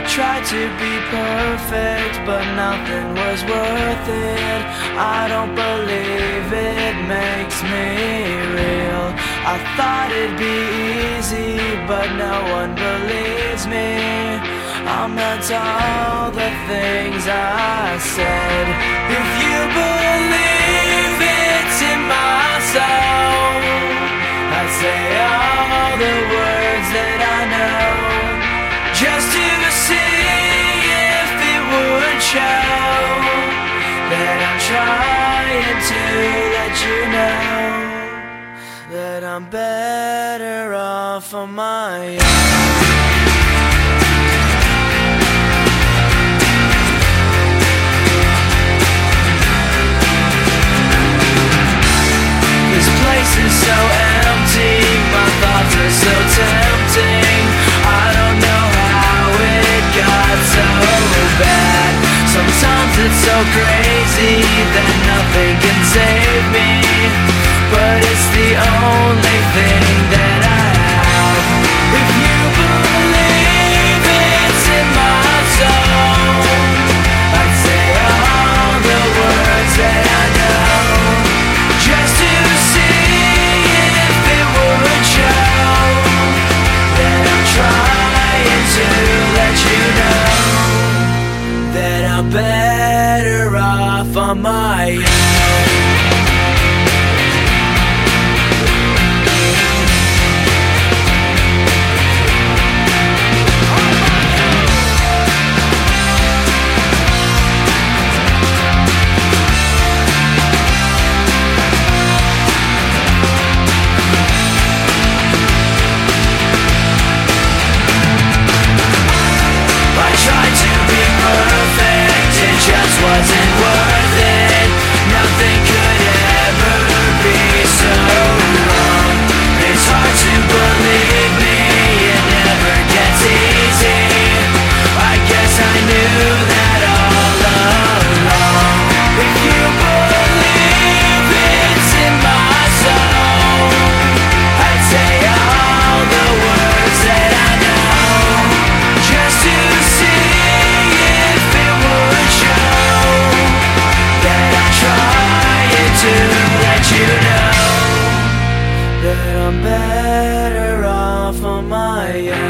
tried to be perfect, but nothing was worth it. I don't believe it makes me real. I thought it'd be easy, but no one believes me. I meant all the things I said. If you believe it's in my soul, I'd say all the words that I know, just to see if it would show that I'm trying to let you know that I'm better off on my own. This place is so empty, my thoughts are so tempting. I don't know how it got so bad. Sometimes it's so crazy that nothing can save me, but it's the only thing that I have. If you believe it's in my soul, I'd say all the words that I know, just to see if it would show that I'm trying to let you know that I'm better off on my own. Wasn't worth it. Nothing could ever be so wrong. It's hard to believe me, it never gets easy. I guess I knew that all along. If you believe it's in my soul, I'd say all the words that I know, just to see if it would show to let you know that I'm better off on my own.